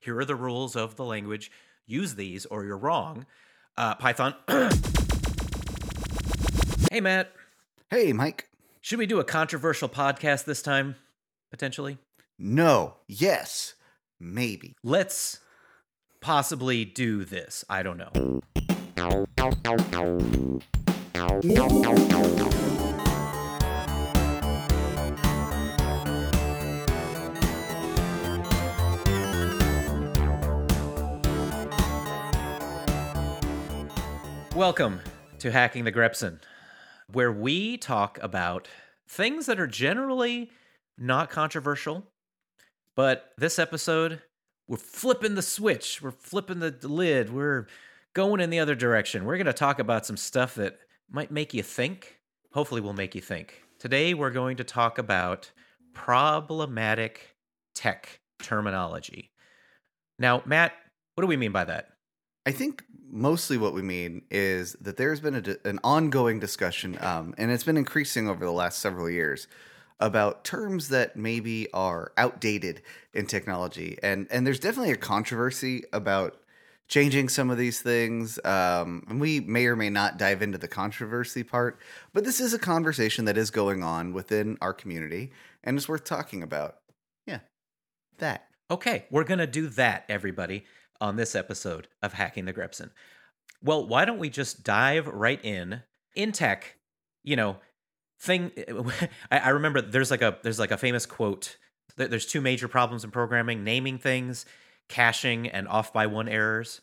Here are the rules of the language. Use these or you're wrong. Python. Hey, Matt. Hey, Mike. Should we do a controversial podcast this time? Potentially? No. Yes. Maybe. Let's possibly do this. I don't know. Welcome to Hacking the Grepson, where we talk about things that are generally not controversial, but this episode, we're flipping the switch, we're flipping the lid, we're going in the other direction. We're going to talk about some stuff that might make you think. Hopefully will make you think. Today, we're going to talk about problematic tech terminology. Now, Matt, what do we mean by that? I think mostly what we mean is that there's been an ongoing discussion, and it's been increasing over the last several years, about terms that maybe are outdated in technology. And there's definitely a controversy about changing some of these things. And we may or may not dive into the controversy part, but this is a conversation that is going on within our community, and it's worth talking about. Yeah, that. Okay, we're going to do that, everybody, on this episode of Hacking the Grepson. Well, why don't we just dive right in tech, I remember there's like a famous quote. There's two major problems in programming: naming things, caching, and off by one errors.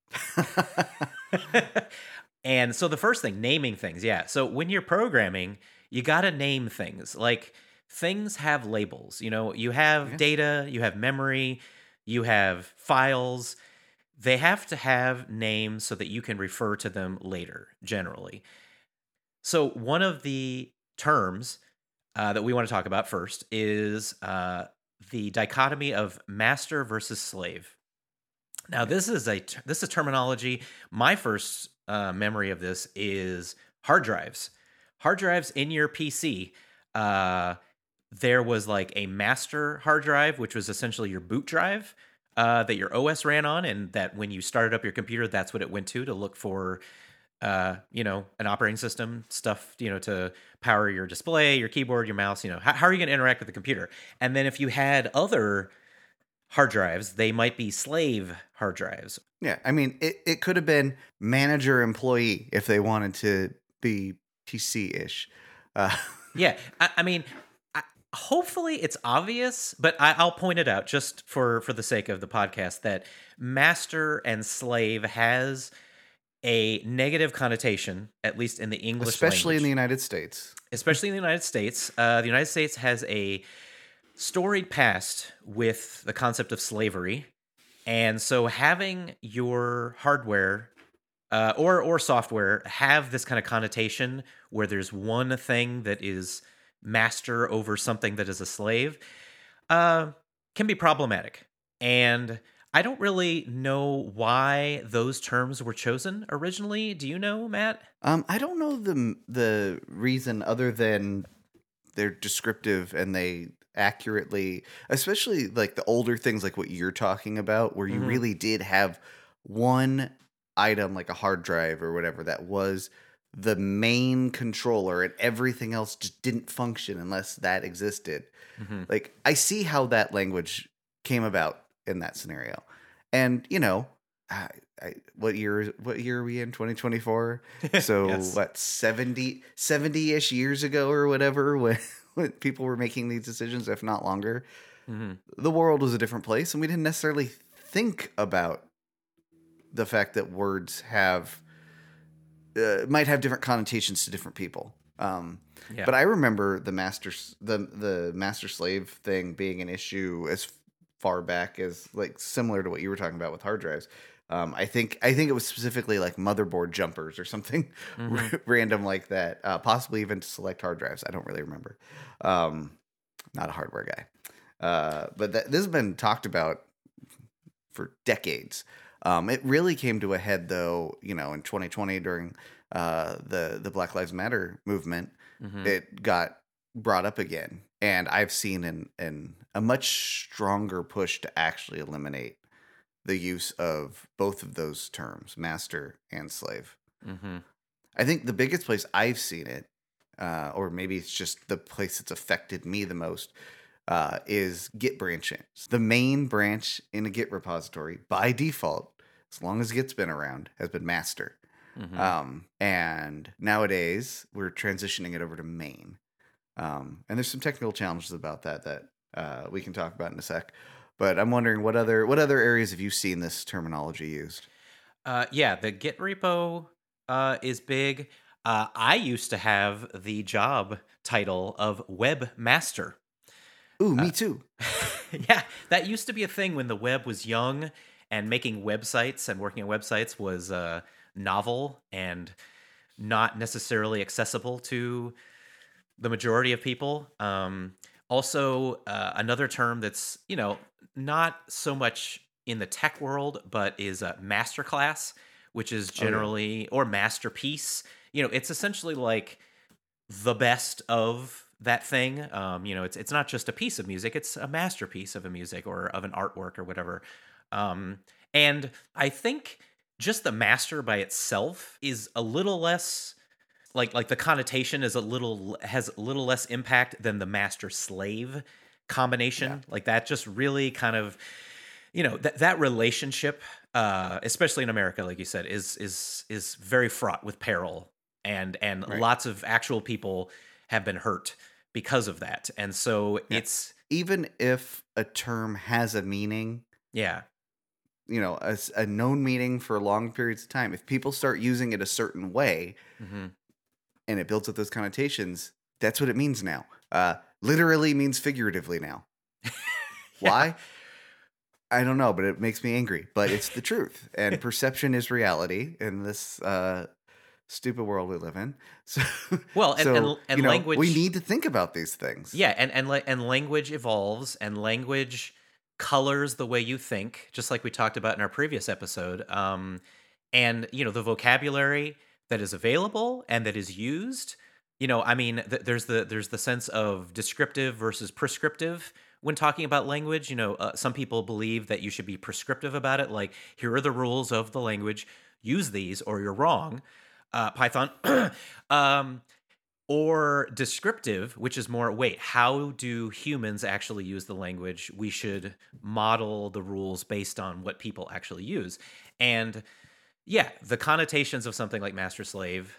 And so the first thing, naming things. Yeah. So when you're programming, you got to name things. Like, things have labels. You have data, you have memory, you have files. They have to have names so that you can refer to them later, generally. So one of the terms that we want to talk about first is the dichotomy of master versus slave. Now, this is terminology. My first memory of this is hard drives. Hard drives in your PC. There was like a master hard drive, which was essentially your boot drive that your OS ran on, and that when you started up your computer, that's what it went to look for, an operating system stuff, to power your display, your keyboard, your mouse. How are you going to interact with the computer? And then if you had other hard drives, they might be slave hard drives. Yeah, I mean, it could have been manager employee if they wanted to be PC-ish. Yeah, I mean, hopefully it's obvious, but I'll point it out just for the sake of the podcast that master and slave has a negative connotation, at least in the English especially language. In the United States. Especially in the United States. The United States has a storied past with the concept of slavery. And so having your hardware or software have this kind of connotation where there's one thing that is master over something that is a slave can be problematic. And I don't really know why those terms were chosen originally. Do you know, Matt? I don't know the reason other than they're descriptive and they accurately, especially like the older things like what you're talking about, where you really did have one item like a hard drive or whatever that was the main controller and everything else just didn't function unless that existed. Like, I see how that language came about in that scenario. And, what year are we in? 2024? So Yes. What, 70-ish years ago or whatever, when people were making these decisions, if not longer, the world was a different place. And we didn't necessarily think about the fact that words might have different connotations to different people. But I remember the master slave thing being an issue as far back as, like, similar to what you were talking about with hard drives. I think it was specifically like motherboard jumpers or something random like that. Possibly even to select hard drives. I don't really remember. Not a hardware guy. But this has been talked about for decades. It really came to a head, though, in 2020 during the Black Lives Matter movement. It got brought up again, and I've seen a much stronger push to actually eliminate the use of both of those terms, master and slave. Mm-hmm. I think the biggest place I've seen it, or maybe it's just the place that's affected me the most, is Git branching. The main branch in a Git repository, by default, as long as Git's been around, has been master. Mm-hmm. And nowadays, we're transitioning it over to main. And there's some technical challenges about that we can talk about in a sec. But I'm wondering what other areas have you seen this terminology used? Yeah, the Git repo is big. I used to have the job title of webmaster. Ooh, me too. Yeah, that used to be a thing when the web was young and making websites and working on websites was novel and not necessarily accessible to the majority of people. Also, another term that's, not so much in the tech world, but is a masterclass, which is Oh yeah. generally, or masterpiece. It's essentially like the best of that thing. It's not just a piece of music; it's a masterpiece of a music or of an artwork or whatever. And I think just the master by itself is a little less like the connotation is has a little less impact than the master slave Yeah. combination. Like that just really kind of that relationship, especially in America, like you said, is very fraught with peril, and Right. lots of actual people have been hurt because of that. And so Yeah. it's Even if a term has a meaning, yeah. a known meaning for long periods of time, if people start using it a certain way Hmm. and it builds up those connotations, that's what it means now. Literally means figuratively now. Yeah. Why? I don't know, but it makes me angry. But it's the truth, and perception is reality in this stupid world we live in. So, Well, and we language. need to think about these things. Yeah, and language evolves, and language colors the way you think, just like we talked about in our previous episode. And the vocabulary that is available and that is used. I mean, there's the sense of descriptive versus prescriptive when talking about language. Some people believe that you should be prescriptive about it, like here are the rules of the language, use these or you're wrong. Python. um, or descriptive, which is more, wait, how do humans actually use the language? We should model the rules based on what people actually use. And yeah, the connotations of something like master slave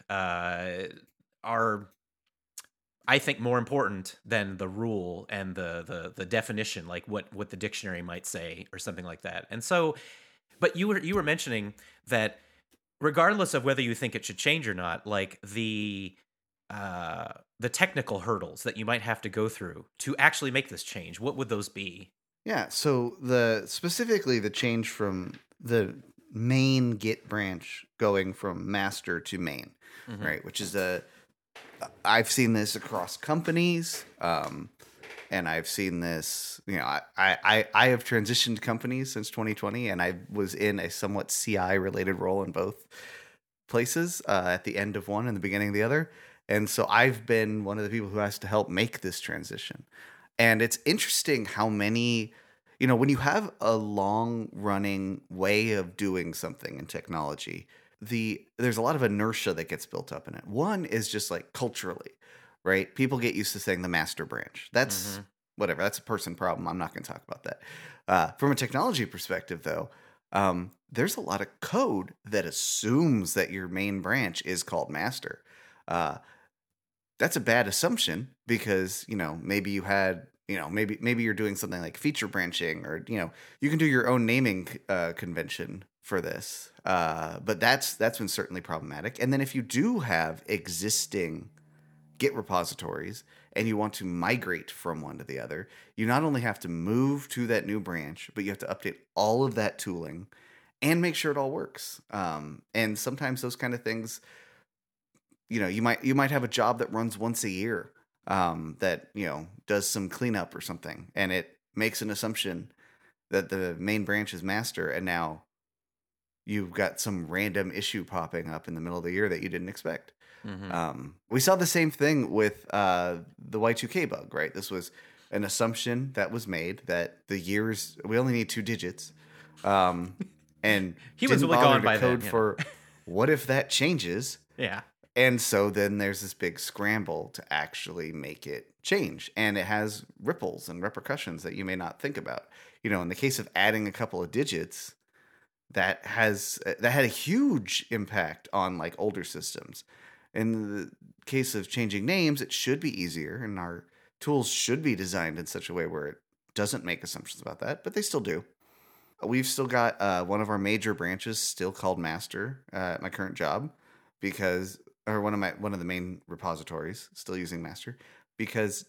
are, I think, more important than the rule and the definition, like what the dictionary might say or something like that. And so, but you were mentioning that regardless of whether you think it should change or not, like the technical hurdles that you might have to go through to actually make this change, what would those be? Yeah. So specifically the change from the main Git branch going from master to main, Hmm. right? Which is I've seen this across companies. And I've seen this, I have transitioned companies since 2020, and I was in a somewhat CI related role in both places, at the end of one and the beginning of the other. And so I've been one of the people who has to help make this transition. And it's interesting how many, when you have a long running way of doing something in technology, there's a lot of inertia that gets built up in it. One is just like culturally, right? People get used to saying the master branch. That's Hmm. whatever. That's a person problem. I'm not going to talk about that. From a technology perspective, though, there's a lot of code that assumes that your main branch is called master. Uh, that's a bad assumption because maybe you had maybe you're doing something like feature branching, or you can do your own naming convention for this. But that's been certainly problematic. And then if you do have existing Git repositories and you want to migrate from one to the other, you not only have to move to that new branch, but you have to update all of that tooling and make sure it all works. And sometimes those kind of things, you might have a job that runs once a year, that does some cleanup or something, and it makes an assumption that the main branch is master, and now you've got some random issue popping up in the middle of the year that you didn't expect. Hmm. We saw the same thing with the Y2K bug, right? This was an assumption that was made that the years, we only need 2 digits. And he was didn't really bother gone to by code then. for what if that changes? Yeah. And so then there's this big scramble to actually make it change. And it has ripples and repercussions that you may not think about. You know, in the case of adding a couple of digits, that had a huge impact on like older systems. In the case of changing names, it should be easier, and our tools should be designed in such a way where it doesn't make assumptions about that, but they still do. We've still got one of our major branches still called master at my current job, because or one of the main repositories still using master, because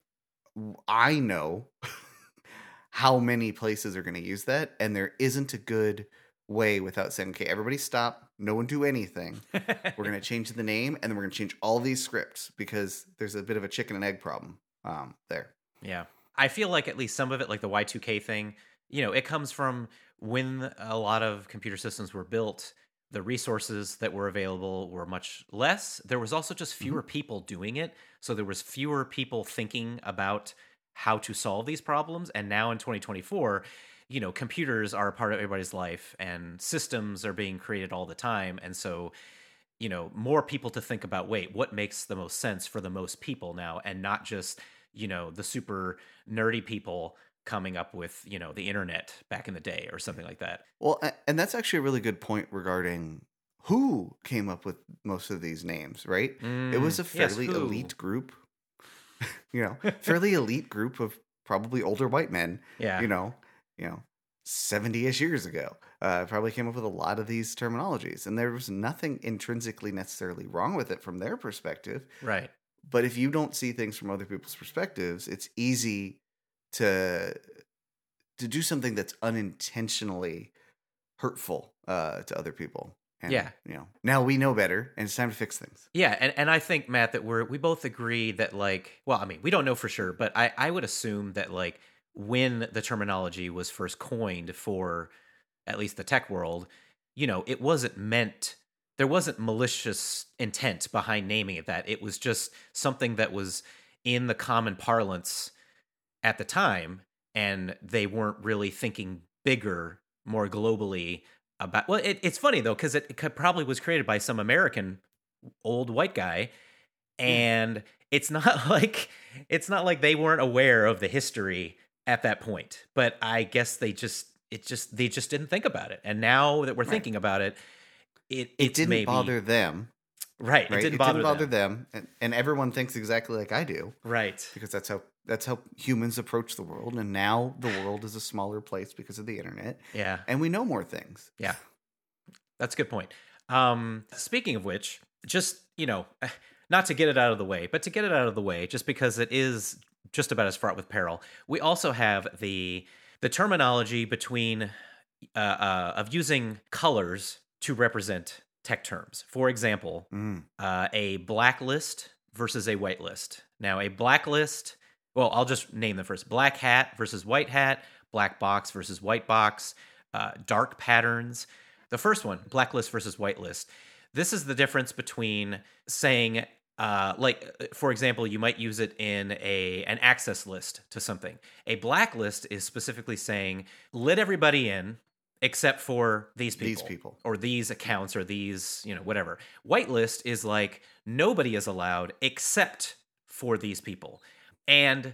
I know how many places are going to use that, and there isn't a good way without saying, okay, everybody stop, no one do anything. We're going to change the name, and then we're going to change all these scripts, because there's a bit of a chicken and egg problem there. Yeah. I feel like at least some of it, like the Y2K thing, it comes from when a lot of computer systems were built, the resources that were available were much less. There was also just fewer people doing it. So there was fewer people thinking about how to solve these problems. And now in 2024, computers are a part of everybody's life, and systems are being created all the time. And so, more people to think about, wait, what makes the most sense for the most people now, and not just, the super nerdy people coming up with, the internet back in the day or something like that. Well, and that's actually a really good point regarding who came up with most of these names, right? It was a fairly elite group, fairly elite group of probably older white men, Yeah. 70-ish years ago, probably came up with a lot of these terminologies, and there was nothing intrinsically necessarily wrong with it from their perspective. Right. But if you don't see things from other people's perspectives, it's easy to do something that's unintentionally hurtful to other people. And, yeah. Now we know better, and it's time to fix things. Yeah, and I think, Matt, that we both agree that, like, well, I mean, we don't know for sure, but I would assume that, like, when the terminology was first coined for at least the tech world, it wasn't meant, there wasn't malicious intent behind naming it that. It was just something that was in the common parlance at the time, and they weren't really thinking bigger, more globally about. Well, it's funny though, because it probably was created by some American old white guy, and it's not like they weren't aware of the history at that point. But I guess they just didn't think about it, and now that we're thinking about it, it didn't maybe bother them. Right. It didn't bother them. And everyone thinks exactly like I do. Right. Because that's how humans approach the world. And now the world is a smaller place because of the internet. Yeah. And we know more things. Yeah. That's a good point. Speaking of which, just, not to get it out of the way, but to get it out of the way, just because it is just about as fraught with peril, we also have the terminology between of using colors to represent tech terms. For example, a blacklist versus a whitelist. Now, a blacklist, well, I'll just name them first. Black hat versus white hat, black box versus white box, dark patterns. The first one, blacklist versus whitelist. This is the difference between saying, for example, you might use it in an access list to something. A blacklist is specifically saying, let everybody in, except for these people or these accounts or these, whatever. Whitelist is like nobody is allowed except for these people. And,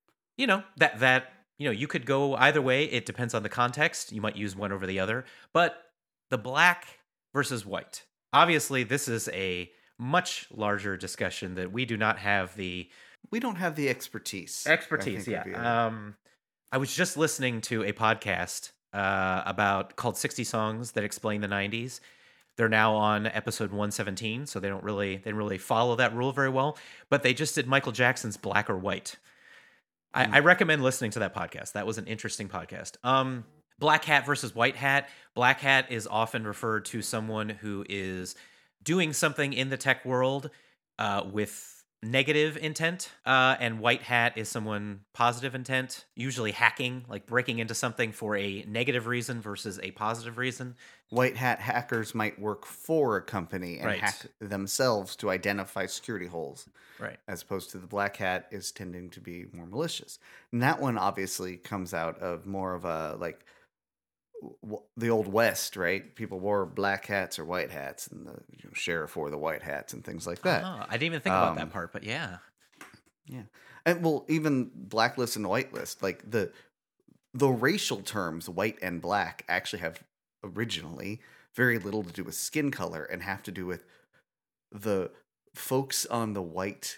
that you could go either way. It depends on the context. You might use one over the other. But the black versus white. Obviously, this is a much larger discussion that we do not have the... We don't have the expertise. Yeah. I was just listening to a podcast called 60 Songs That Explain the 90s. They're now on episode 117, so they didn't really follow that rule very well. But they just did Michael Jackson's Black or White. I recommend listening to that podcast. That was an interesting podcast. Black hat versus white hat. Black hat is often referred to someone who is doing something in the tech world with negative intent, and white hat is someone positive intent, usually hacking, like breaking into something for a negative reason versus a positive reason. White hat hackers might work for a company and hack themselves to identify security holes. Right. As opposed to the black hat is tending to be more malicious. And that one obviously comes out of more of a, like, the old West, right? People wore black hats or white hats, and the sheriff wore the white hats and things like that. I didn't even think about that part, but yeah. Yeah, and well, even blacklist and whitelist, like the racial terms white and black actually have originally very little to do with skin color and have to do with the folks on the white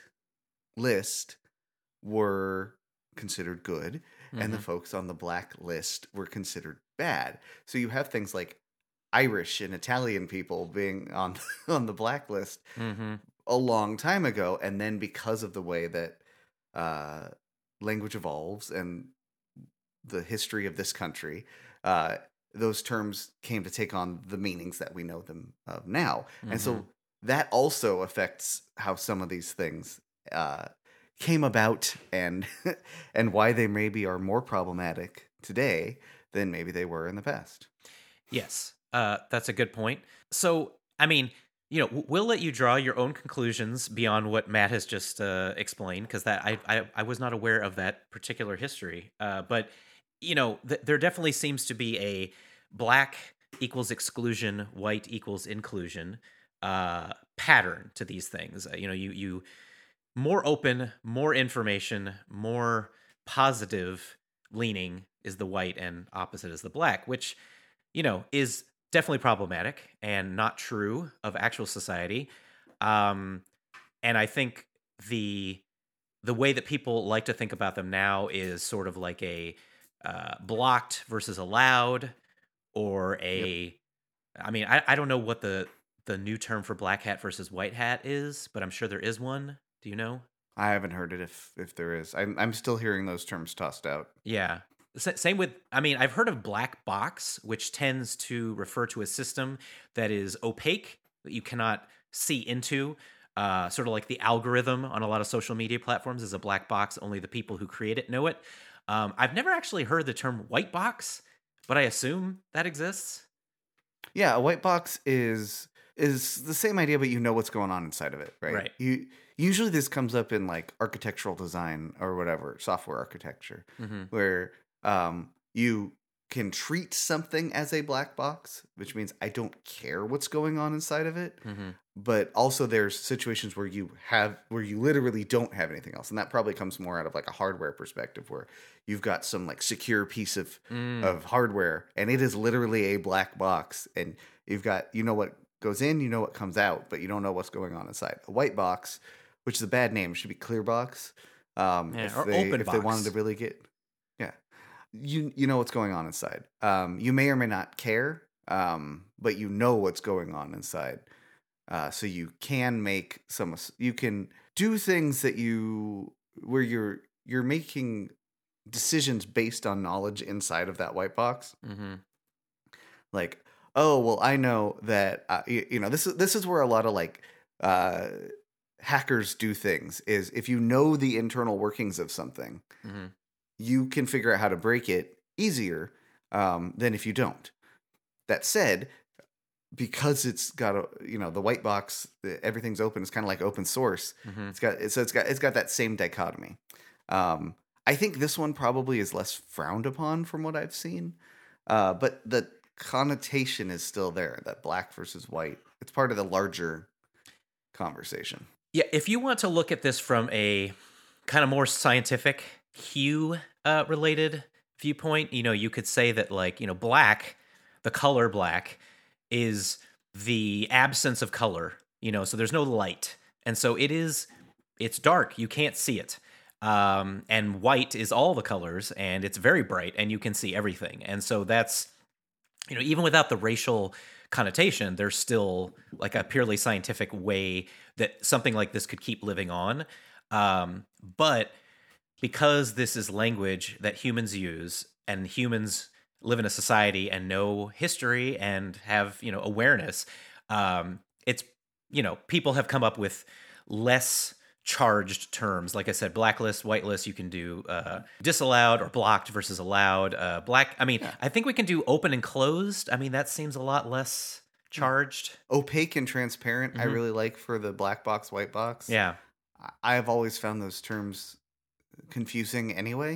list were considered good and the folks on the black list were considered bad. So you have things like Irish and Italian people being on on the blacklist a long time ago, and then because of the way that language evolves and the history of this country, those terms came to take on the meanings that we know them of now. And so that also affects how some of these things came about and and why they maybe are more problematic today than maybe they were in the past. Yes, that's a good point. So, I mean, we'll let you draw your own conclusions beyond what Matt has just explained, because that I was not aware of that particular history. But there definitely seems to be a black equals exclusion, white equals inclusion pattern to these things. You more open, more information, more positive leaning is the white and opposite is the black, which is definitely problematic and not true of actual society. And I think the way that people like to think about them now is sort of like a blocked versus allowed, or a. I mean, I don't know what the new term for black hat versus white hat is, but I'm sure there is one. Do you know? I haven't heard it if there is. I'm still hearing those terms tossed out. Yeah. Same with, I mean, I've heard of black box, which tends to refer to a system that is opaque, that you cannot see into. Sort of like the algorithm on a lot of social media platforms is a black box. Only the people who create it know it. I've never actually heard the term white box, but I assume that exists. Yeah, a white box is the same idea, but you know what's going on inside of it, right? Right. Usually this comes up in like architectural design or whatever, software architecture, where you can treat something as a black box, which means I don't care what's going on inside of it. But also there's situations where you literally don't have anything else. And that probably comes more out of like a hardware perspective, where you've got some like secure piece of hardware and it is literally a black box, and you've got, what goes in, what comes out, but you don't know what's going on inside. A white box, which is a bad name, should be clear box. Or open box. They wanted to really get, you know what's going on inside. You may or may not care, but you know what's going on inside. So you can you can do things where you're making decisions based on knowledge inside of that white box. Like, oh, well, I know that, this is where a lot of like hackers do things, is if you know the internal workings of something, you can figure out how to break it easier than if you don't. That said, because it's got the white box, everything's open. It's kind of like open source. It's got that same dichotomy. I think this one probably is less frowned upon from what I've seen, but the connotation is still there. That black versus white. It's part of the larger conversation. Yeah, if you want to look at this from a kind of more scientific hue related viewpoint, you could say that like, black, the color black, is the absence of color, so there's no light. And so it's dark. You can't see it. And white is all the colors, and it's very bright, and you can see everything. And so that's, even without the racial connotation, there's still like a purely scientific way that something like this could keep living on. But because this is language that humans use, and humans live in a society and know history and have, awareness, it's, people have come up with less charged terms. Like I said, blacklist, whitelist, you can do disallowed or blocked versus allowed. Black, I think we can do open and closed. That seems a lot less charged. Opaque and transparent, I really like for the black box, white box. Yeah. I've always found those terms confusing anyway.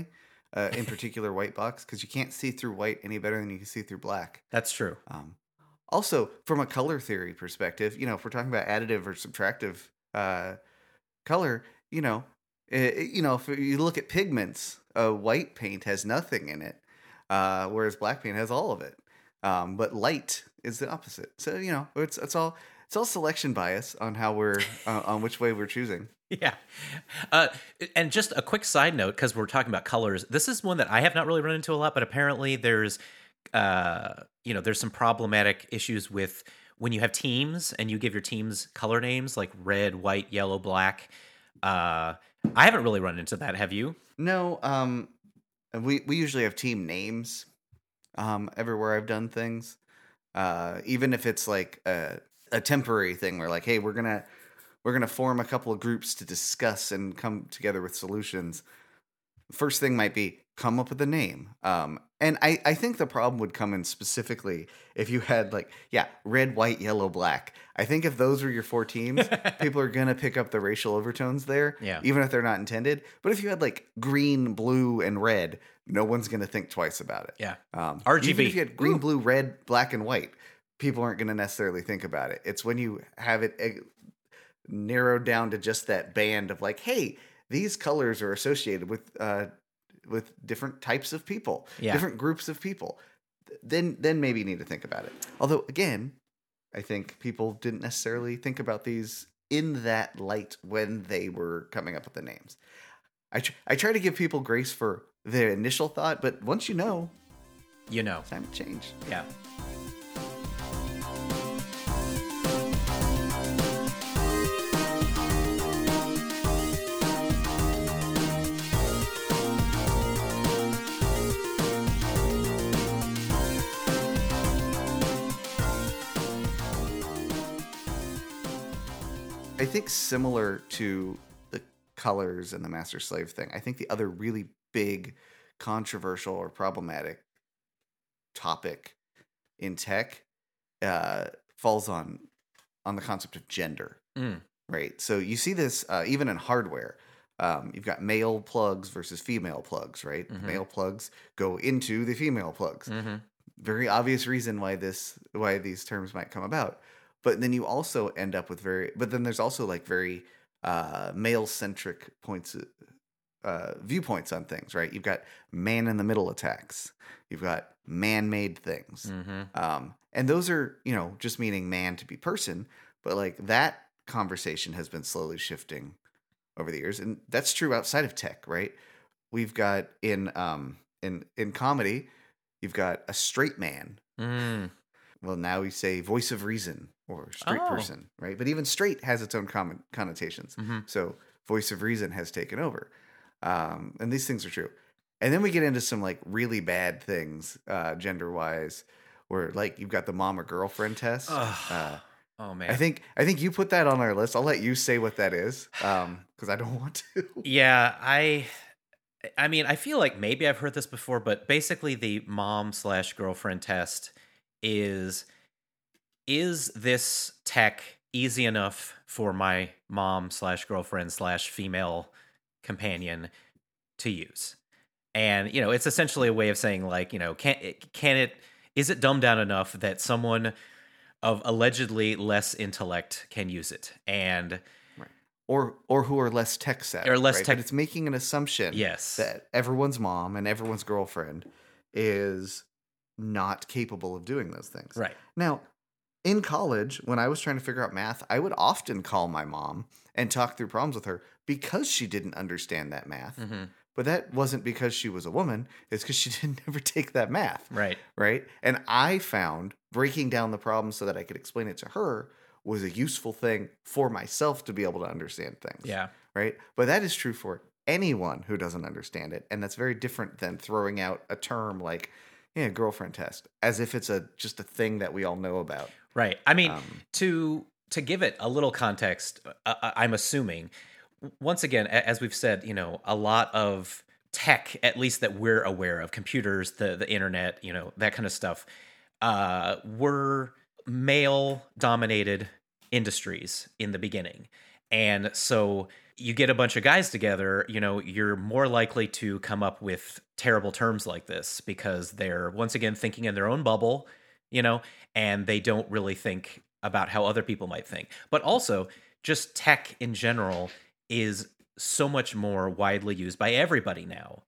in particular white box, because you can't see through white any better than you can see through black. That's true. Also, from a color theory perspective, if we're talking about additive or subtractive color, if you look at pigments, white paint has nothing in it, whereas black paint has all of it. But light is the opposite. So it's all selection bias on how we're on which way we're choosing. Yeah. And just a quick side note, because we're talking about colors. This is one that I have not really run into a lot, but apparently there's some problematic issues with when you have teams and you give your teams color names like red, white, yellow, black. I haven't really run into that. Have you? No. We usually have team names everywhere I've done things. Even if it's like a temporary thing where like, hey, we're gonna form a couple of groups to discuss and come together with solutions. First thing might be come up with a name. And I think the problem would come in specifically if you had red, white, yellow, black. I think if those were your 4 teams, people are going to pick up the racial overtones there, even if they're not intended. But if you had like green, blue, and red, no one's going to think twice about it. Yeah. RGB. Even if you had green, blue, red, black, and white, people aren't going to necessarily think about it. It's when you have it narrowed down to just that band of like, hey, these colors are associated with different types of people, different groups of people, then maybe you need to think about it. Although, again, I think people didn't necessarily think about these in that light when they were coming up with the names. I try to give people grace for their initial thought, but once you know, it's time to change. Yeah. I think similar to the colors and the master-slave thing, I think the other really big, controversial or problematic topic in tech falls on the concept of gender, right? So you see this even in hardware. You've got male plugs versus female plugs, right? Mm-hmm. Male plugs go into the female plugs. Mm-hmm. Very obvious reason why these terms might come about. But then you also end up with but then there's also like very male-centric viewpoints on things, right? You've got man-in-the-middle attacks. You've got man-made things. Mm-hmm. And those are, just meaning man to be person. But like that conversation has been slowly shifting over the years. And that's true outside of tech, right? We've got in comedy, you've got a straight man. Mm. Well, now we say voice of reason or straight person, right? But even straight has its own connotations. Mm-hmm. So voice of reason has taken over. And these things are true. And then we get into some like really bad things gender-wise where like you've got the mom or girlfriend test. Oh man. I think you put that on our list. I'll let you say what that is because I don't want to. Yeah, I mean, I feel like maybe I've heard this before, but basically the mom/girlfriend test is this tech easy enough for my mom/girlfriend/female companion to use? And, it's essentially a way of saying like, is it dumbed down enough that someone of allegedly less intellect can use it? And right. Or who are less tech savvy. Or less right? tech. But it's making an assumption that everyone's mom and everyone's girlfriend is not capable of doing those things. Right. Now, in college, when I was trying to figure out math, I would often call my mom and talk through problems with her because she didn't understand that math. Mm-hmm. But that wasn't because she was a woman. It's because she didn't ever take that math. Right. Right. And I found breaking down the problem so that I could explain it to her was a useful thing for myself to be able to understand things. Yeah. Right. But that is true for anyone who doesn't understand it. And that's very different than throwing out a term like, girlfriend test, as if it's just a thing that we all know about. Right. I mean, to give it a little context, I'm assuming, once again, as we've said, a lot of tech, at least that we're aware of, computers, the internet, that kind of stuff, were male-dominated industries in the beginning. And so you get a bunch of guys together, you're more likely to come up with terrible terms like this because they're once again thinking in their own bubble, and they don't really think about how other people might think. But also, just tech in general is so much more widely used by everybody now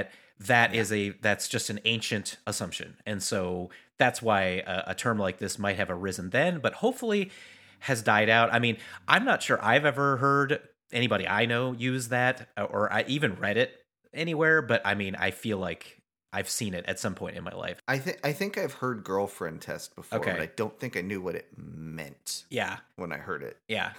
that's just an ancient assumption. And so that's why a term like this might have arisen then, but hopefully has died out. I mean, I'm not sure I've ever heard anybody I know use that, or I even read it anywhere, but I mean, I feel like I've seen it at some point in my life. I think I've heard girlfriend test before, but I don't think I knew what it meant. Yeah. When I heard it. Yeah.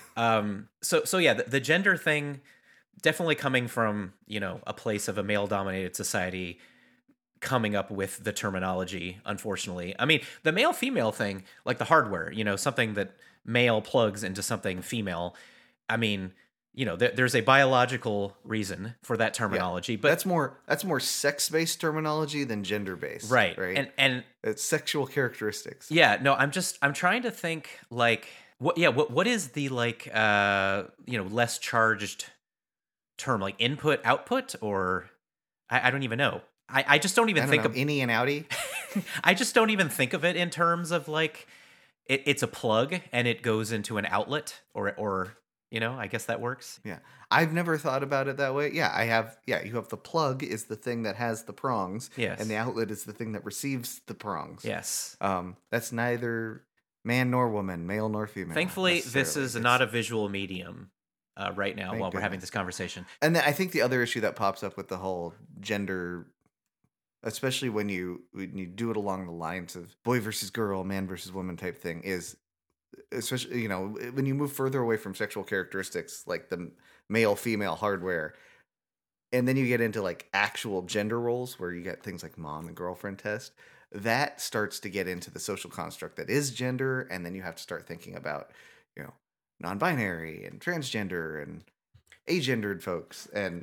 So yeah, the gender thing definitely coming from, a place of a male dominated society, coming up with the terminology, unfortunately. I mean, the male female thing, like the hardware, something that male plugs into something female. I mean, there's a biological reason for that terminology, but that's more sex-based terminology than gender-based, right? Right, and it's sexual characteristics. Yeah, no, I'm trying to think like what is the like less charged term, like input output, or I don't even know. I just don't even think of innie and outie. I just don't even think of it in terms of like it's a plug and it goes into an outlet or I guess that works. Yeah. I've never thought about it that way. Yeah, I have. Yeah, you have the plug is the thing that has the prongs. Yes. And the outlet is the thing that receives the prongs. Yes. That's neither man nor woman, male nor female. Thankfully, this is not a visual medium right now while we're having this conversation. And then I think the other issue that pops up with the whole gender, especially when you do it along the lines of boy versus girl, man versus woman type thing, is especially when you move further away from sexual characteristics like the male female hardware, and then you get into like actual gender roles where you get things like mom and girlfriend test, that starts to get into the social construct that is gender, and then you have to start thinking about non-binary and transgender and agendered folks, and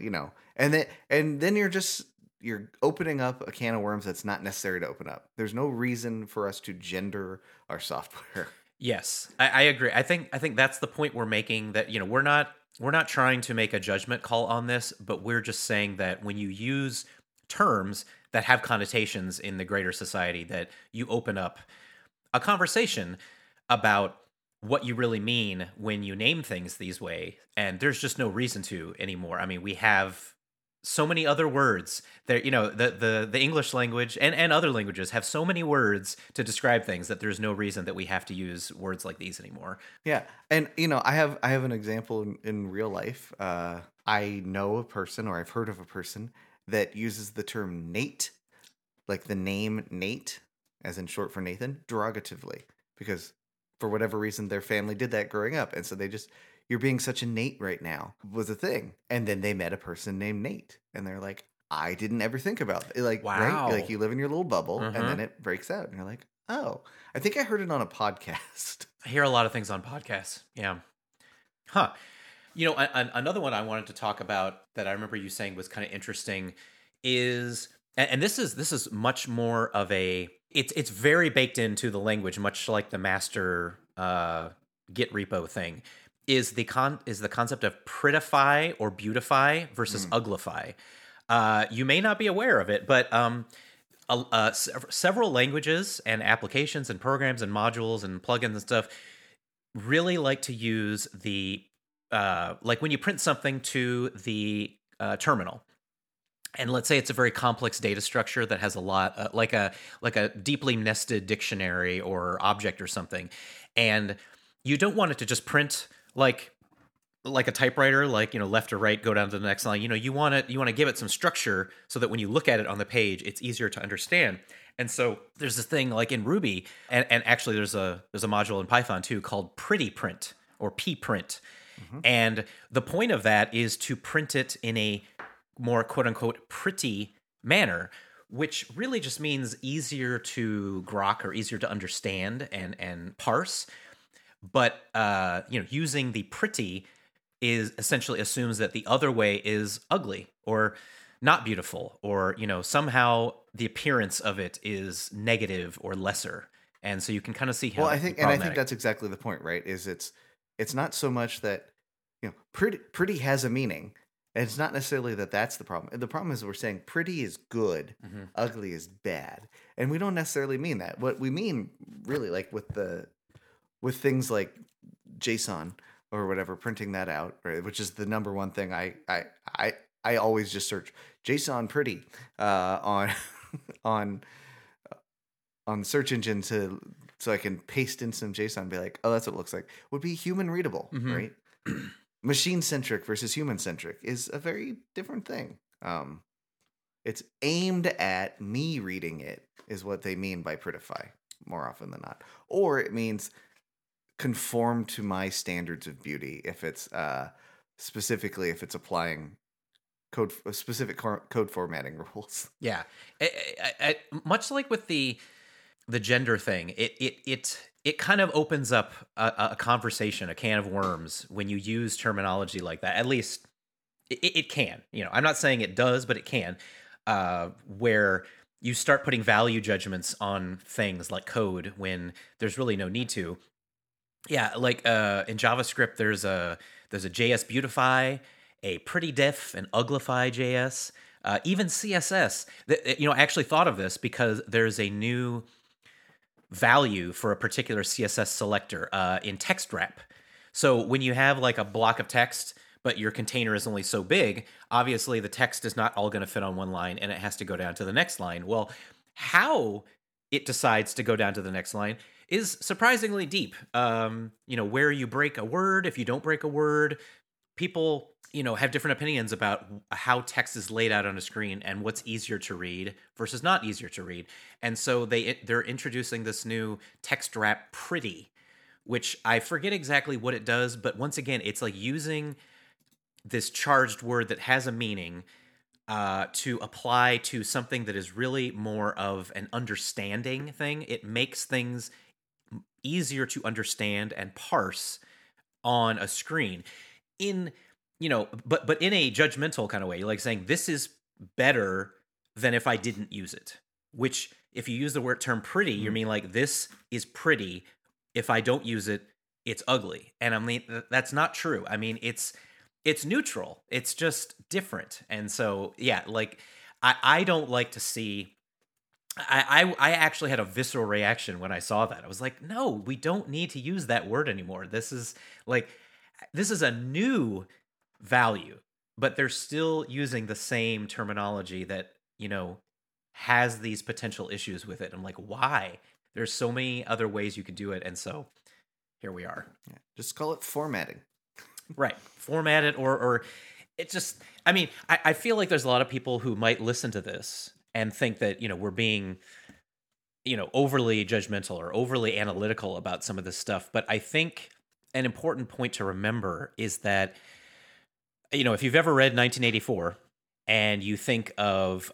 and then you're opening up a can of worms that's not necessary to open up. There's no reason for us to gender our software. Yes, I agree. I think that's the point we're making, that we're not trying to make a judgment call on this, but we're just saying that when you use terms that have connotations in the greater society, that you open up a conversation about what you really mean when you name things these way, and there's just no reason to anymore. I mean, we have so many other words there, the English language and other languages have so many words to describe things that there's no reason that we have to use words like these anymore. Yeah. And I have an example in real life. I know a person, or I've heard of a person, that uses the term Nate, like the name Nate, as in short for Nathan, derogatively, because for whatever reason their family did that growing up, and so they just, you're being such a Nate right now, was a thing. And then they met a person named Nate, and they're like, I didn't ever think about it. Like, wow. Right? Like, you live in your little bubble, and then it breaks out, and you're like, oh, I think I heard it on a podcast. I hear a lot of things on podcasts. Yeah. Huh. Another one I wanted to talk about that I remember you saying was kind of interesting is, and this is much more of a, it's very baked into the language, much like the master Git repo thing, is the concept of prettify or beautify versus uglify. You may not be aware of it, but several languages and applications and programs and modules and plugins and stuff really like to use the like when you print something to the terminal, and let's say it's a very complex data structure that has a lot like a deeply nested dictionary or object or something, and you don't want it to just print like a typewriter, like left or right, go down to the next line. You want to give it some structure so that when you look at it on the page, it's easier to understand. And so there's this thing like in Ruby, and actually there's a module in Python too called PrettyPrint or pprint. And the point of that is to print it in a more quote unquote pretty manner, which really just means easier to grok or easier to understand and parse. But using the pretty is essentially assumes that the other way is ugly or not beautiful, or somehow the appearance of it is negative or lesser. And so you can kind of see how. Well, I think that's exactly the point, right? Is it's not so much that pretty has a meaning. And it's not necessarily that that's the problem. The problem is we're saying pretty is good, ugly is bad. And we don't necessarily mean that. What we mean really, like with things like JSON or whatever, printing that out, right, which is the number one thing I always just search JSON pretty on on on search engine so I can paste in some JSON and be like, oh, that's what it looks like. Would be human readable, right? Machine centric versus human centric is a very different thing. It's aimed at me reading it is what they mean by prettify more often than not, or it means conform to my standards of beauty if it's specifically if it's applying specific code formatting rules. Yeah, much like with the gender thing, it kind of opens up a conversation, a can of worms when you use terminology like that. At least it can. I'm not saying it does, but it can. Where you start putting value judgments on things like code when there's really no need to. Yeah, like in JavaScript, there's a JS Beautify, a Pretty Diff, an Uglify JS, even CSS. I actually thought of this because there's a new value for a particular CSS selector in text wrap. So when you have like a block of text, but your container is only so big, obviously the text is not all going to fit on one line and it has to go down to the next line. Well, how it decides to go down to the next line is surprisingly deep. Where you break a word, if you don't break a word, people, have different opinions about how text is laid out on a screen and what's easier to read versus not easier to read. And so they're introducing this new text wrap pretty, which I forget exactly what it does, but once again, it's like using this charged word that has a meaning to apply to something that is really more of an understanding thing. It makes things easier to understand and parse on a screen but in a judgmental kind of way, like saying this is better than if I didn't use it, which if you use the term pretty, you mean like this is pretty. If I don't use it, it's ugly. And I mean, that's not true. I mean, it's neutral. It's just different. And so, yeah, like I don't like to see, I actually had a visceral reaction when I saw that. I was like, no, we don't need to use that word anymore. This is a new value, but they're still using the same terminology that, has these potential issues with it. I'm like, why? There's so many other ways you could do it. And so here we are. Yeah, just call it formatting. Right. Format it or it just, I mean, I feel like there's a lot of people who might listen to this and think that, we're being, overly judgmental or overly analytical about some of this stuff. But I think an important point to remember is that, if you've ever read 1984 and you think of,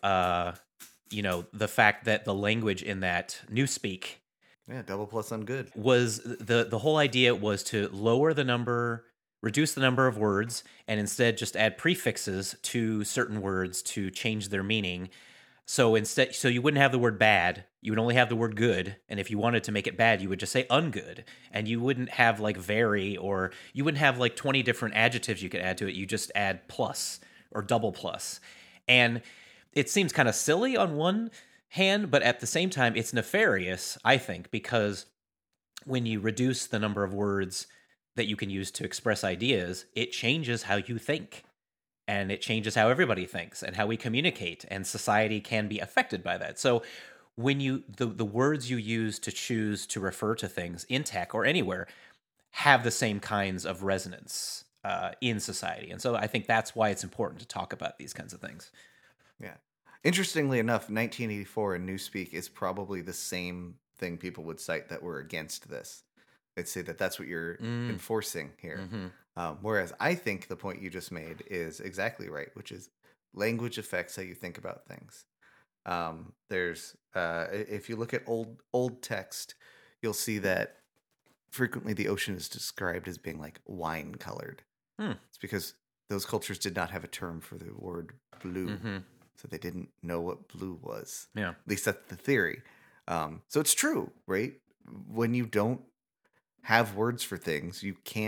the fact that the language in that Newspeak, double plus on good, was the whole idea was to reduce the number of words and instead just add prefixes to certain words to change their meaning. So you wouldn't have the word bad, you would only have the word good. And if you wanted to make it bad, you would just say ungood. And you wouldn't have like very, or you wouldn't have like 20 different adjectives you could add to it. You just add plus or double plus. And it seems kind of silly on one hand, but at the same time, it's nefarious, I think, because when you reduce the number of words that you can use to express ideas, it changes how you think. And it changes how everybody thinks and how we communicate, and society can be affected by that. So when the words you use to choose to refer to things in tech or anywhere have the same kinds of resonance in society. And so I think that's why it's important to talk about these kinds of things. Yeah. Interestingly enough, 1984 and Newspeak is probably the same thing people would cite that were against this. They'd say that that's what you're enforcing here. Mm-hmm. Whereas I think the point you just made is exactly right, which is language affects how you think about things. There's if you look at old text, you'll see that frequently the ocean is described as being like wine colored. It's because those cultures did not have a term for the word blue, so they didn't know what blue was. Yeah, at least that's the theory. So it's true, right? When you don't have words for things, you can't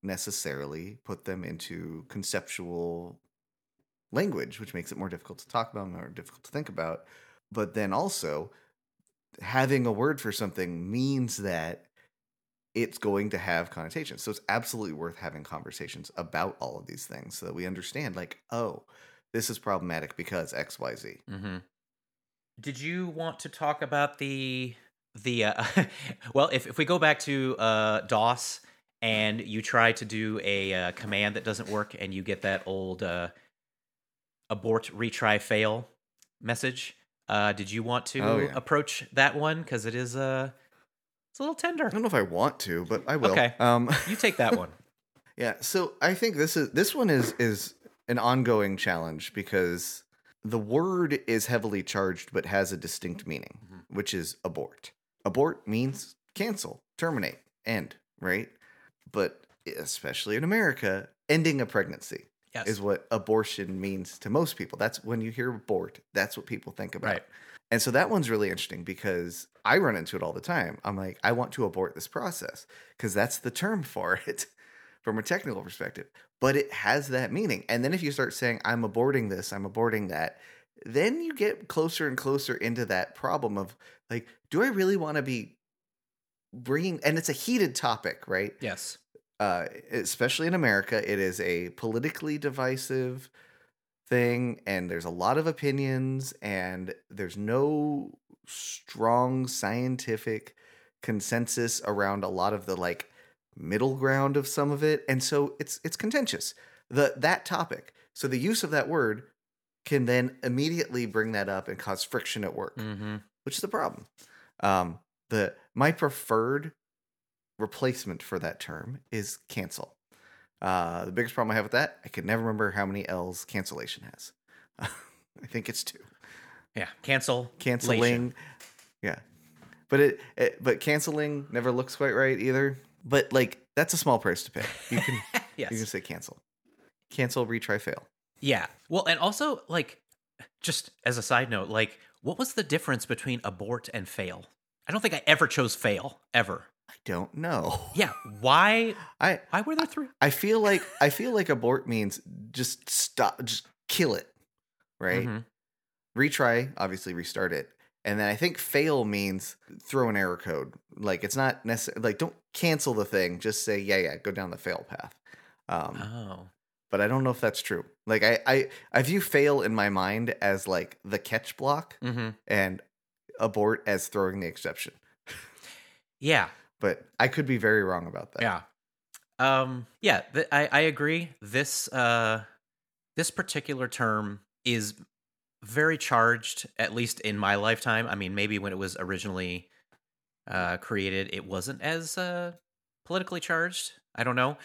necessarily put them into conceptual language, which makes it more difficult to talk about, more difficult to think about. But then also, having a word for something means that it's going to have connotations. So it's absolutely worth having conversations about all of these things so that we understand, like, oh, this is problematic because X, Y, Z. Mm-hmm. Did you want to talk about the well, if we go back to DOS and you try to do a command that doesn't work and you get that old abort, retry, fail message, did you want to approach that one? Because it is it's a little tender. I don't know if I want to, but I will. Okay, you take that one. Yeah, so I think this one is an ongoing challenge because the word is heavily charged but has a distinct meaning, which is abort. Abort means cancel, terminate, end, right? But especially in America, ending a pregnancy is what abortion means to most people. That's when you hear abort, that's what people think about. Right. And so that one's really interesting because I run into it all the time. I'm like, I want to abort this process because that's the term for it from a technical perspective. But it has that meaning. And then if you start saying, I'm aborting this, I'm aborting that, then you get closer and closer into that problem of like, do I really want to be bringing, and it's a heated topic, right? Yes. Especially in America, it is a politically divisive thing, and there's a lot of opinions, and there's no strong scientific consensus around a lot of the like middle ground of some of it, and so it's contentious. That topic. So the use of that word can then immediately bring that up and cause friction at work, which is a problem. My preferred replacement for that term is cancel. The biggest problem I have with that, I can never remember how many L's cancellation has. I think it's 2. Yeah, canceling. Yeah, but canceling never looks quite right either. But like that's a small price to pay. You can you can say cancel, retry, fail. Yeah. Well, and also like just as a side note, like what was the difference between abort and fail? I don't think I ever chose fail ever. I don't know. Yeah, why were there 3? I feel like abort means just stop, just kill it, right? Retry, obviously restart it. And then I think fail means throw an error code. Like it's not necessarily like don't cancel the thing, just say go down the fail path. But I don't know if that's true. Like I view fail in my mind as like the catch block and abort as throwing the exception. Yeah. But I could be very wrong about that. Yeah. I agree. This particular term is very charged, at least in my lifetime. I mean, maybe when it was originally created, it wasn't as politically charged. I don't know.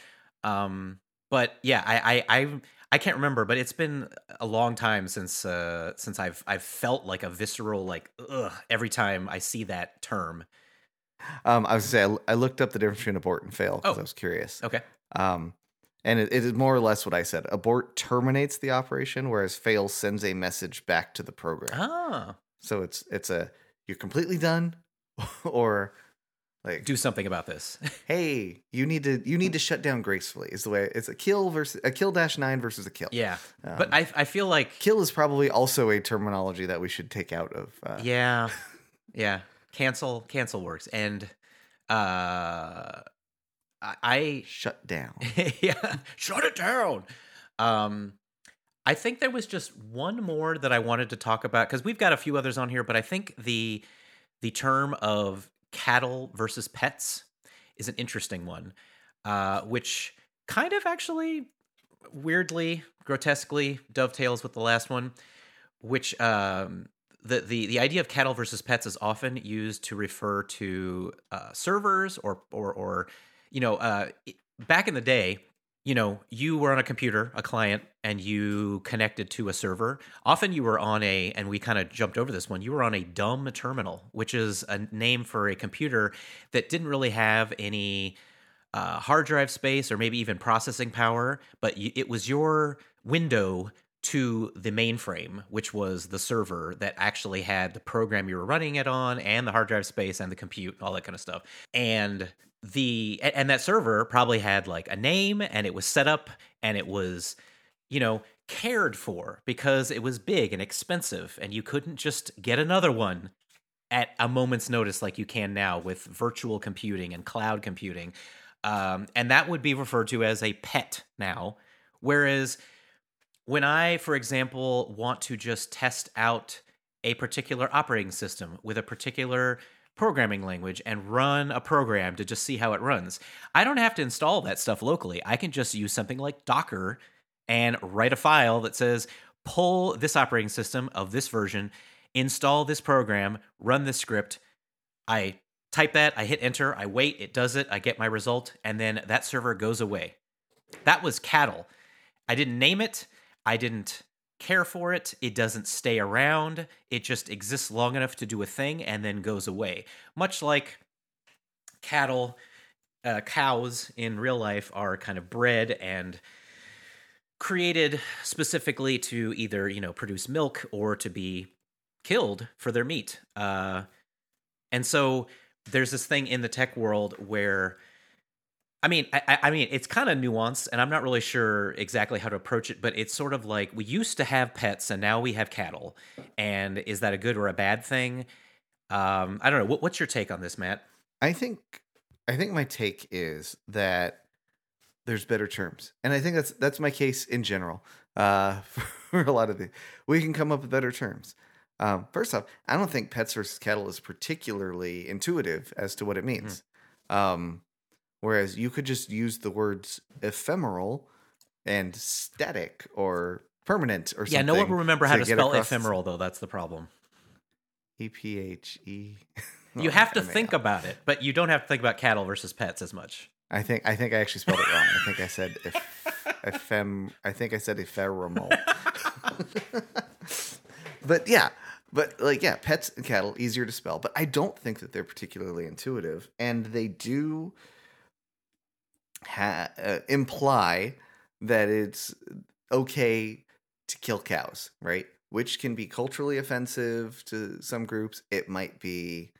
But yeah, I can't remember, but it's been a long time since I've felt like a visceral like ugh every time I see that term. I was gonna say I looked up the difference between abort and fail because I was curious. Okay. And it is more or less what I said. Abort terminates the operation, whereas fail sends a message back to the program. So it's you're completely done, or like do something about this. Hey, you need to shut down gracefully. Is the way it's a kill versus a kill-9 versus a kill. Yeah, but I feel like kill is probably also a terminology that we should take out of. Yeah. Cancel works, and I shut down. Yeah, shut it down. I think there was just one more that I wanted to talk about because we've got a few others on here, but I think the term of cattle versus pets is an interesting one, which kind of actually weirdly, grotesquely dovetails with the last one, which the idea of cattle versus pets is often used to refer to servers or back in the day, you were on a computer, a client, and you connected to a server. Often you were on and we kind of jumped over this one, you were on a dumb terminal, which is a name for a computer that didn't really have any hard drive space or maybe even processing power, but it was your window to the mainframe, which was the server that actually had the program you were running it on and the hard drive space and the compute, all that kind of stuff. And that server probably had like a name, and it was set up, and it was, cared for because it was big and expensive, and you couldn't just get another one at a moment's notice like you can now with virtual computing and cloud computing. And that would be referred to as a pet now. Whereas when I, for example, want to just test out a particular operating system with a particular programming language and run a program to just see how it runs, I don't have to install that stuff locally. I can just use something like Docker and write a file that says, pull this operating system of this version, install this program, run this script. I type that, I hit enter, I wait, it does it, I get my result, and then that server goes away. That was cattle. I didn't name it. I didn't care for it. It doesn't stay around. It just exists long enough to do a thing and then goes away. Much like cattle, cows in real life are kind of bred and created specifically to either, produce milk or to be killed for their meat. And so there's this thing in the tech world where, I mean, it's kind of nuanced, and I'm not really sure exactly how to approach it, but it's sort of like we used to have pets, and now we have cattle. And is that a good or a bad thing? I don't know. What's your take on this, Matt? I think my take is that there's better terms, and I think that's my case in general. For a lot of things, we can come up with better terms. First off, I don't think pets versus cattle is particularly intuitive as to what it means. Whereas you could just use the words ephemeral and static or permanent or something. Yeah, no one will remember how to spell ephemeral, though. That's the problem. E-P-H-E. You have to think about it, but you don't have to think about cattle versus pets as much. I think I actually spelled it wrong. I think I said ephemeral. But yeah. But pets and cattle, easier to spell. But I don't think that they're particularly intuitive. And they do imply that it's okay to kill cows, right? Which can be culturally offensive to some groups. It might be,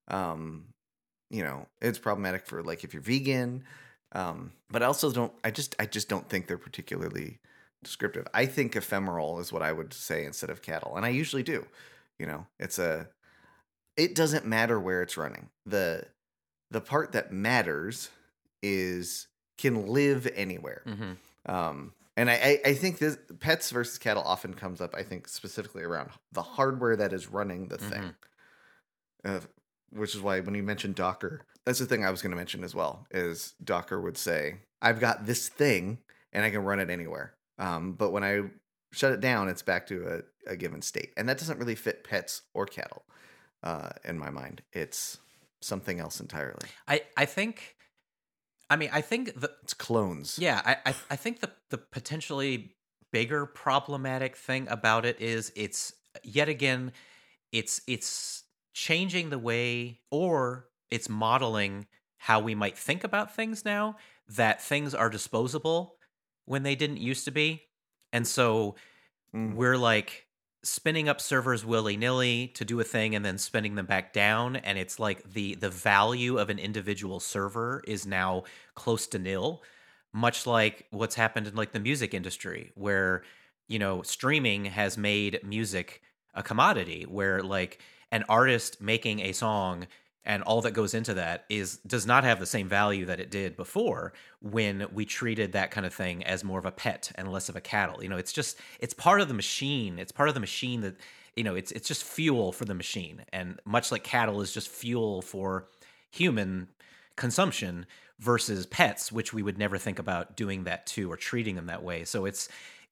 it's problematic for like if you're vegan. But I also I just don't think they're particularly descriptive. I think ephemeral is what I would say instead of cattle. And I usually do. It doesn't matter where it's running. The part that matters is can live anywhere. And I think this pets versus cattle often comes up, I think, specifically around the hardware that is running the thing. Which is why when you mentioned Docker, that's the thing I was going to mention as well, is Docker would say, I've got this thing and I can run it anywhere. But when I shut it down, it's back to a given state. And that doesn't really fit pets or cattle in my mind. It's something else entirely. I think it's clones. Yeah, I think the potentially bigger problematic thing about it is it's changing the way, or it's modeling how we might think about things now, that things are disposable when they didn't used to be. And so we're like spinning up servers willy-nilly to do a thing and then spinning them back down. And it's like the value of an individual server is now close to nil, much like what's happened in like the music industry, where, streaming has made music a commodity, where like an artist making a song and all that goes into that does not have the same value that it did before, when we treated that kind of thing as more of a pet and less of a cattle. It's part of the machine. It's part of the machine that, it's just fuel for the machine. And much like cattle is just fuel for human consumption versus pets, which we would never think about doing that to or treating them that way. So it's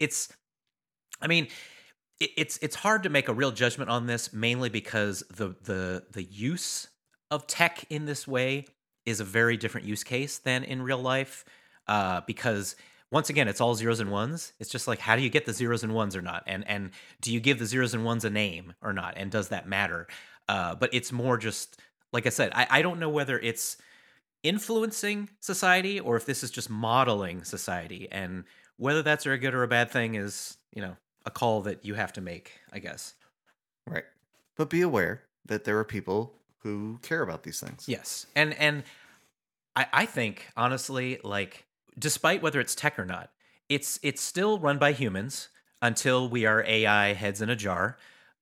hard to make a real judgment on this, mainly because the use of tech in this way is a very different use case than in real life, because once again, it's all zeros and ones. It's just like, how do you get the zeros and ones or not? And do you give the zeros and ones a name or not? And does that matter? But it's more just, like I said, I don't know whether it's influencing society or if this is just modeling society. And whether that's a good or a bad thing is, a call that you have to make, I guess. Right. But be aware that there are people who care about these things. Yes. And I think, honestly, like, despite whether it's tech or not, it's still run by humans until we are AI heads in a jar.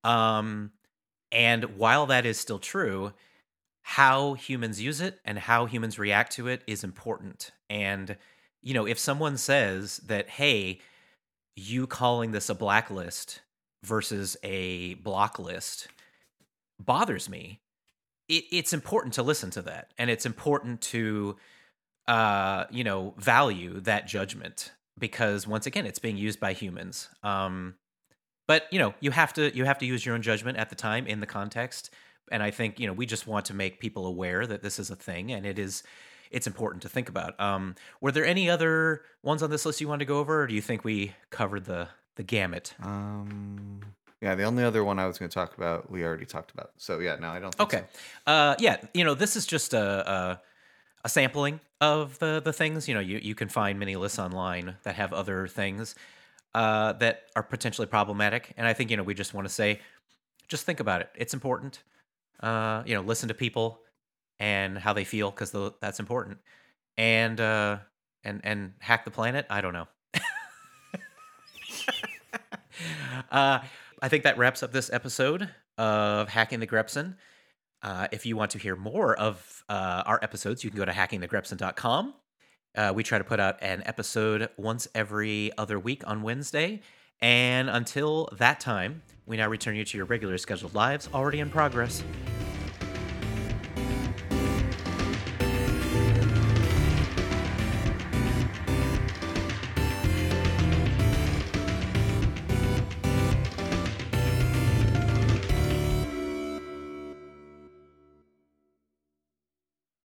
And while that is still true, how humans use it and how humans react to it is important. And, if someone says that, hey, you calling this a blacklist versus a block list bothers me, it's important to listen to that. And it's important to, value that judgment because once again, it's being used by humans. But you have to use your own judgment at the time in the context. And I think we just want to make people aware that this is a thing, and it's important to think about. Were there any other ones on this list you wanted to go over, or do you think we covered the gamut? Yeah, the only other one I was going to talk about, we already talked about. So yeah, no, I don't think so. Yeah, this is just a sampling of the things. You can find many lists online that have other things that are potentially problematic. And I think, we just want to say, just think about it. It's important. Listen to people and how they feel, because that's important. And hack the planet. I don't know. I think that wraps up this episode of Hacking the Grepson. If you want to hear more of our episodes, you can go to hackingthegrepson.com. We try to put out an episode once every other week on Wednesday. And until that time, we now return you to your regular scheduled lives already in progress.